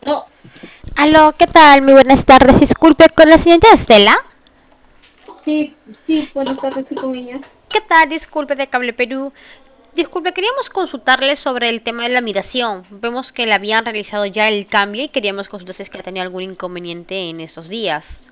No, Aló, ¿qué tal? Muy buenas tardes. Disculpe con la señorita Estela. sí, sí, buenas tardes, sí, con ella. ¿Qué tal? Disculpe de Cable Perú. Disculpe, queríamos consultarle sobre el tema de la migración. Vemos que le habían realizado ya el cambio y queríamos consultar si es que ha tenido algún inconveniente en estos días.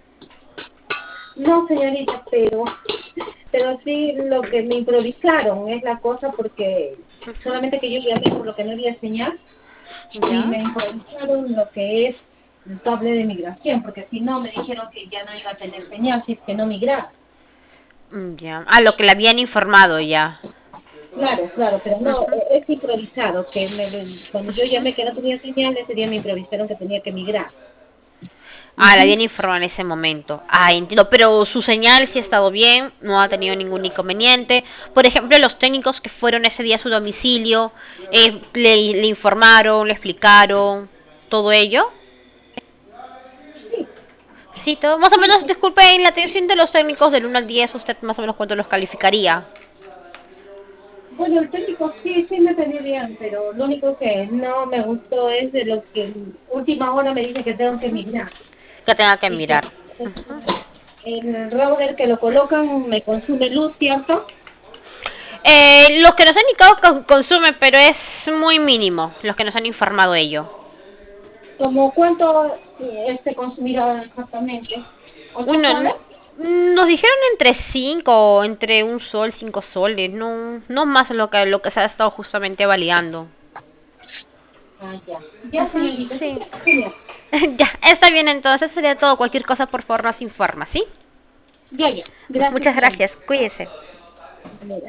No, señorita, pero sí lo que me improvisaron es la cosa porque solamente que yo llamé por lo que no había señal y ¿Ya? me improvisaron lo que es el cable de migración, porque si no me dijeron que ya no iba a tener señal si es que no migraba. Ya. Ah, lo que le habían informado ya. Claro, claro, pero no, Ujú, es improvisado, cuando yo ujú. llamé que no tenía señal, ese día me improvisaron que tenía que migrar. Ah, la Ujú. habían informado en ese momento. Ah, entiendo. Pero su señal sí ha estado bien, no ha tenido ningún inconveniente. Por ejemplo, los técnicos que fueron ese día a su domicilio, le informaron, le explicaron todo ello. Sí, Sí, todo. Más o sí, menos, sí. disculpe, en la atención de los técnicos del 1 al 10, ¿usted más o menos cuánto los calificaría? Bueno, el técnico sí, sí me atendió bien, pero lo único que no me gustó es de lo que última hora me dice que tengo que migrar Que tenga que y que mirar. el router que lo colocan me consume luz, ¿cierto? Los que nos han indicado consumen, pero es muy mínimo, los que nos han informado ello. ¿Como cuánto este consumirá exactamente? ¿8 Uno, soles? nos dijeron entre 5, entre 1 sol, 5 soles, no, no más lo que se ha estado justamente validando. Ah, ya. Ya, señorita, sí, Sí. está genial. Ya, está bien entonces, sería todo. Cualquier cosa, por favor, nos informa, ¿sí? Ya, ya. Gracias, Muchas señorita. gracias, cuídese. Mira.